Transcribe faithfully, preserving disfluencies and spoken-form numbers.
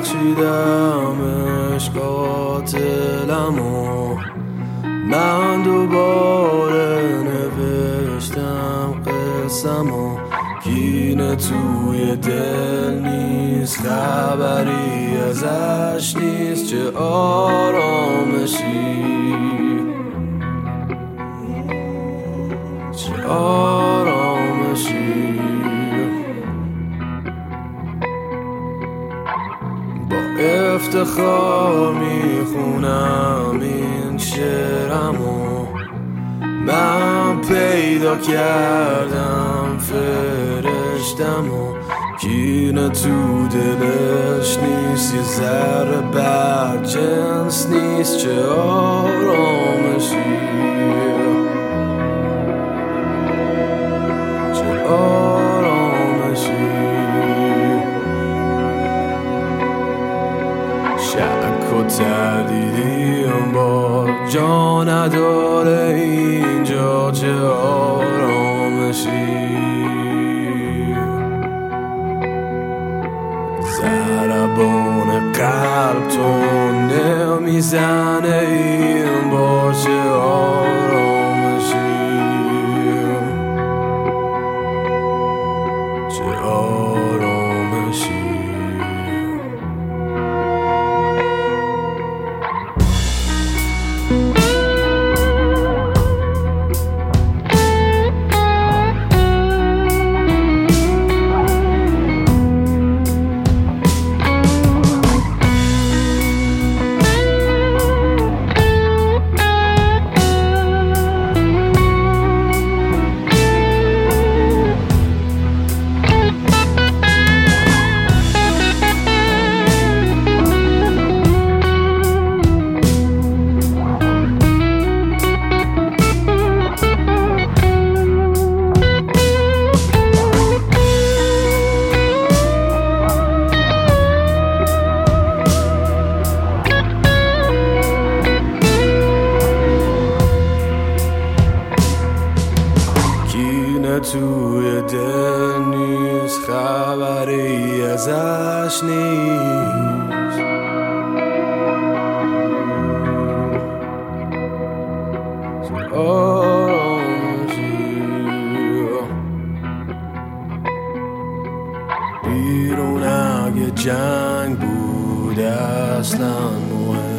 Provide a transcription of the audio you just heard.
بخشیدمش قاتلمو، من دوباره نوشتم قسمو. کینه توی دل نیست، خبری ازش نیست، چه آرامشی، چه آرامشی. با افتخار میخونم این شعرمو، من پیدا کردم فرشتمو. کینه تو دلش نیست، یه ذره بد جنس نیست، چه آرامشی، چه آرامشی. شک و تردیدیم با جا نداره اینجا، چه آرامشی. ضربان قلب تو نمیزنه این با، چه آرامشی، چه آرامشی. توی دل نیست، خبری ازش نیست، آرامشی. بیرون اگه جنگ بود اصلا مهم